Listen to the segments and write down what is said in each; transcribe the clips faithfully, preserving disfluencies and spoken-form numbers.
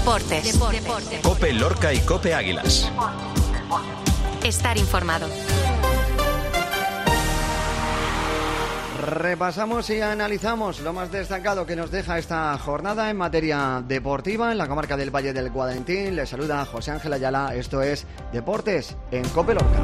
Deportes. Deportes. COPE Lorca y COPE Águilas. Estar informado. Repasamos y analizamos lo más destacado que nos deja esta jornada en materia deportiva en la comarca del Valle del Guadentín. Les saluda José Ángel Ayala. Esto es Deportes en COPE Lorca.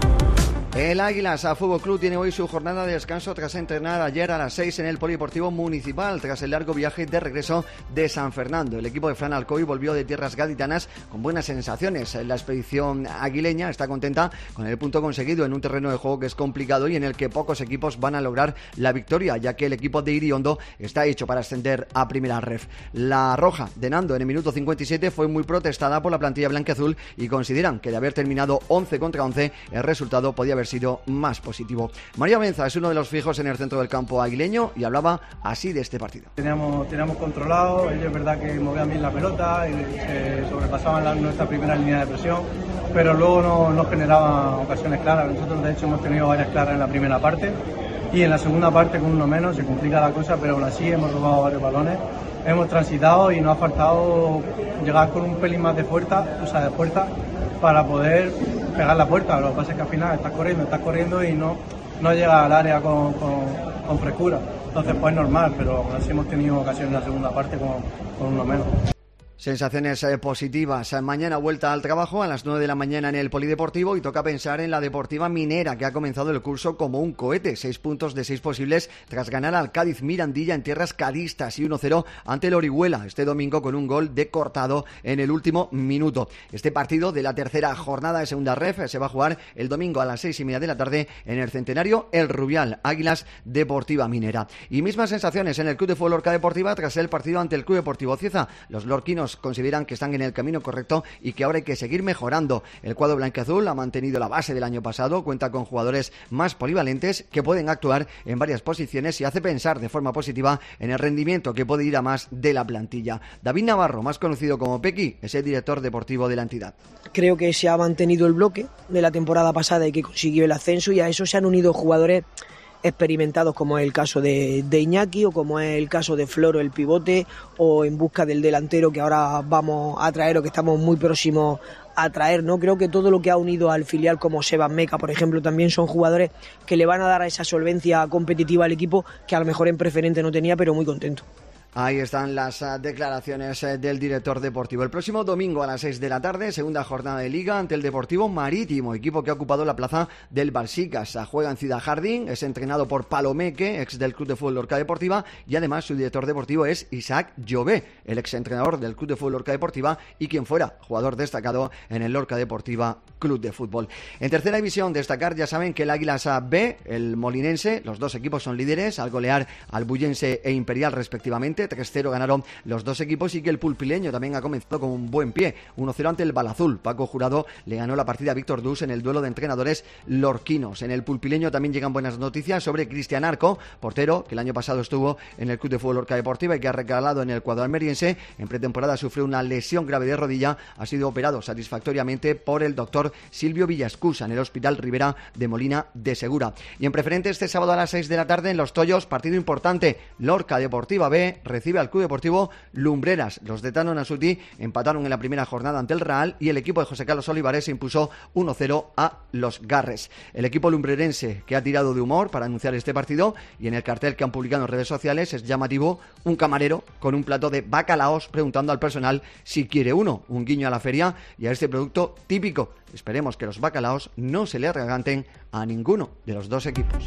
El Águilas a Fútbol Club tiene hoy su jornada de descanso tras entrenar ayer a las seis en el Polideportivo Municipal tras el largo viaje de regreso de San Fernando. El equipo de Fran Alcoy volvió de tierras gaditanas con buenas sensaciones. La expedición aguileña está contenta con el punto conseguido en un terreno de juego que es complicado y en el que pocos equipos van a lograr la victoria, ya que el equipo de Iriondo está hecho para ascender a Primera Ref. La roja de Nando en el minuto cincuenta y siete fue muy protestada por la plantilla blanquiazul y consideran que de haber terminado once contra once el resultado podía haber sido más positivo. María Benza es uno de los fijos en el centro del campo aguileño y hablaba así de este partido. Teníamos, teníamos controlado, ellos es verdad que movían bien la pelota y se sobrepasaban la, nuestra primera línea de presión, pero luego no, no generaban ocasiones claras. Nosotros de hecho hemos tenido varias claras en la primera parte y en la segunda parte con uno menos se complica la cosa, pero aún así hemos robado varios balones, hemos transitado y nos ha faltado llegar con un pelín más de fuerza, o sea, de fuerza para poder pegar la puerta. Lo que pasa es que al final estás corriendo, estás corriendo y no, no llega al área con, con, con frescura. Entonces pues es normal, pero aún así hemos tenido ocasiones en la segunda parte con, con uno menos. Sensaciones eh, positivas. Mañana vuelta al trabajo a las nueve de la mañana en el Polideportivo y toca pensar en la Deportiva Minera, que ha comenzado el curso como un cohete. Seis puntos de seis posibles tras ganar al Cádiz Mirandilla en tierras cadistas y uno cero ante el Orihuela este domingo con un gol de Cortado en el último minuto. Este partido de la tercera jornada de Segunda Ref se va a jugar el domingo a las seis y media de la tarde en el Centenario El Rubial, Águilas Deportiva Minera. Y mismas sensaciones en el Club de Fútbol Lorca Deportiva tras el partido ante el Club Deportivo Cieza. Los lorquinos consideran que están en el camino correcto y que ahora hay que seguir mejorando. El cuadro blanquiazul ha mantenido la base del año pasado, cuenta con jugadores más polivalentes que pueden actuar en varias posiciones y hace pensar de forma positiva en el rendimiento que puede ir a más de la plantilla. David Navarro, más conocido como Pequi, es el director deportivo de la entidad. Creo que se ha mantenido el bloque de la temporada pasada y que consiguió el ascenso, y a eso se han unido jugadores experimentados como es el caso de, de Iñaki o como es el caso de Floro, el pivote, o en busca del delantero que ahora vamos a traer o que estamos muy próximos a traer, ¿no? Creo que todo lo que ha unido al filial como Sebas Meca, por ejemplo, también son jugadores que le van a dar a esa solvencia competitiva al equipo que a lo mejor en preferente no tenía, pero muy contento. Ahí están las uh, declaraciones uh, del director deportivo. El próximo domingo a las seis de la tarde, segunda jornada de Liga ante el Deportivo Marítimo, equipo que ha ocupado la plaza del Balsicas. Uh, juega en Ciudad Jardín, es entrenado por Palomeque, ex del Club de Fútbol Lorca Deportiva, y además su director deportivo es Isaac Llobé, el ex entrenador del Club de Fútbol Lorca Deportiva y quien fuera jugador destacado en el Lorca Deportiva Club de Fútbol. En tercera división, destacar, ya saben que el Águilas B, el Molinense, los dos equipos son líderes al golear al Bullense e Imperial respectivamente. tres cero ganaron los dos equipos y que el pulpileño también ha comenzado con un buen pie, uno cero ante el Balazul. Paco Jurado le ganó la partida a Víctor Dus en el duelo de entrenadores lorquinos. En el pulpileño también llegan buenas noticias sobre Cristian Arco, portero que el año pasado estuvo en el Club de Fútbol Lorca Deportiva y que ha recalado en el cuadro almeriense. En pretemporada sufrió una lesión grave de rodilla, ha sido operado satisfactoriamente por el doctor Silvio Villascusa en el Hospital Rivera de Molina de Segura. Y en preferente este sábado a las seis de la tarde en Los Tollos, partido importante, Lorca Deportiva B recibe al Club Deportivo Lumbreras. Los de Tano Nasuti empataron en la primera jornada ante el Real y el equipo de José Carlos Olivares se impuso uno cero a los Garres. El equipo lumbrerense que ha tirado de humor para anunciar este partido, y en el cartel que han publicado en redes sociales es llamativo un camarero con un plato de bacalaos preguntando al personal si quiere uno, un guiño a la feria y a este producto típico. Esperemos que los bacalaos no se le atraganten a ninguno de los dos equipos.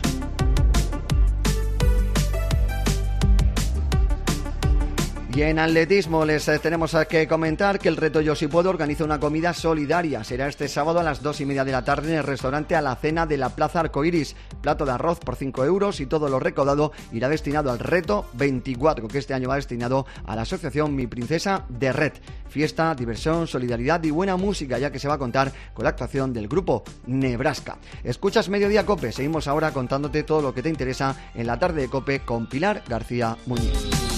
Y en atletismo les tenemos que comentar que el Reto Yo Si Puedo organiza una comida solidaria. Será este sábado a las dos y media de la tarde en el restaurante Alacena de la Plaza Arcoiris. Plato de arroz por cinco euros y todo lo recaudado irá destinado al Reto veinticuatro, que este año va destinado a la asociación Mi Princesa de Red. Fiesta, diversión, solidaridad y buena música, ya que se va a contar con la actuación del grupo Nebraska. Escuchas Mediodía Cope. Seguimos ahora contándote todo lo que te interesa en la tarde de Cope con Pilar García Muñiz.